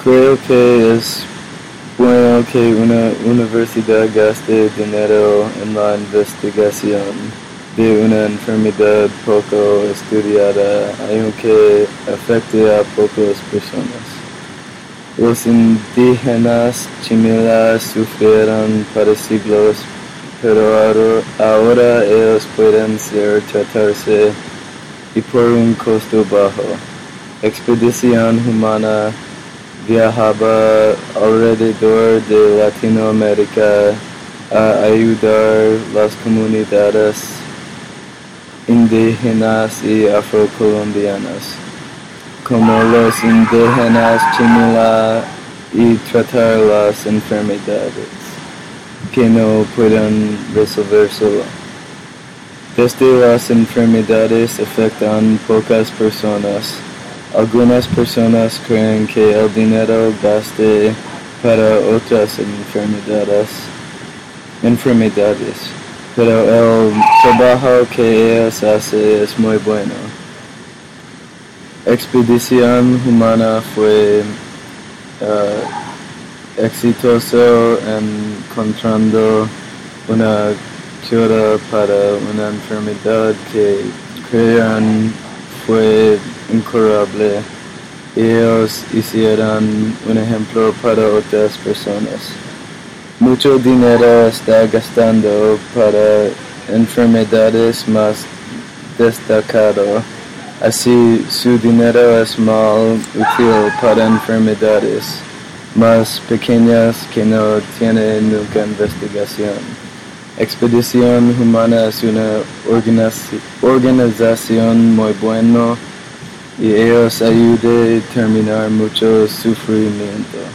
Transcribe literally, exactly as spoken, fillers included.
Creo que es bueno que una universidad gaste dinero en la investigación de una enfermedad poco estudiada, aunque afecte a pocas personas. Los indígenas chimilas sufrieron para siglos, pero ahora ellos pueden ser tratarse y por un costo bajo. Expedición humana viajaba alrededor de Latinoamérica a ayudar las comunidades indígenas y afrocolombianas, como los indígenas chimila, y tratar las enfermedades que no pueden resolver solo. Desde las enfermedades afectan pocas personas. Algunas personas creen que el dinero gaste para otras enfermedades, enfermedades, pero el trabajo que ellos hacen es muy bueno. Expedición humana fue uh, exitoso encontrando una cura para una enfermedad que creían fue incurable. Ellos hicieron un ejemplo para otras personas. Mucho dinero está gastando para enfermedades más destacadas. Así, su dinero es mal útil para enfermedades más pequeñas que no tienen nunca investigación. Expedición Humana es una organiz- organización muy buena y ellos ayudan a terminar mucho sufrimiento.